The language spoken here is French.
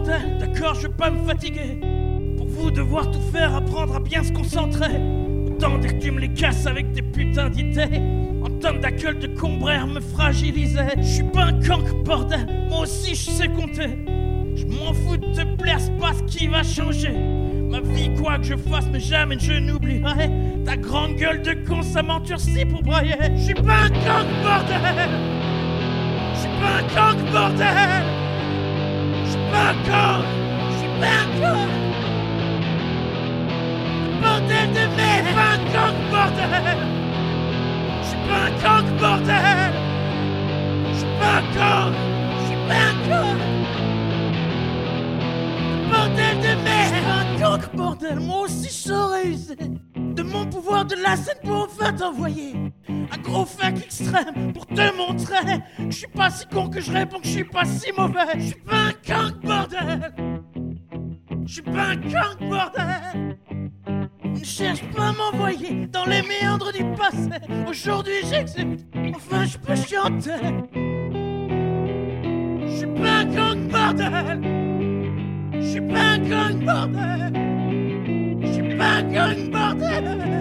bordel. D'accord, je veux pas me fatiguer. Pour vous devoir tout faire, apprendre à bien se concentrer. Autant dire que tu me les casses avec tes putains d'idées. Entendre ta gueule de combraire me fragiliser. Je suis pas un canc, bordel, moi aussi je sais compter. Je m'en fous de te plaire, c'est pas ce qui va changer. Ma vie, quoi que je fasse, mais jamais je n'oublierai. Ta grande gueule de con, ça m'enturcit pour brailler. Je suis pas un canc, bordel. Je suis pas un canc, bordel. Je suis pas un canc. Je suis pas un canc. Bordel de merde. Je suis pas un canc, bordel. Je suis pas un canc, bordel. Je suis pas un canc. Je suis pas un canc. Bordel de merde. Je suis pas un canc, bordel. Moi aussi je saurais user de mon pouvoir de la scène pour enfin t'envoyer un gros fuck extrême pour te montrer que je suis pas si con, que je réponds que je suis pas si mauvais. Je suis pas un canc, bordel. Je suis pas un canc, bordel. Ne cherche pas à m'envoyer dans les méandres du passé. Aujourd'hui j'exécute, enfin je peux chanter. Je suis pas un canc, bordel. Je suis pas un canc, bordel. Je suis pas un canc, bordel.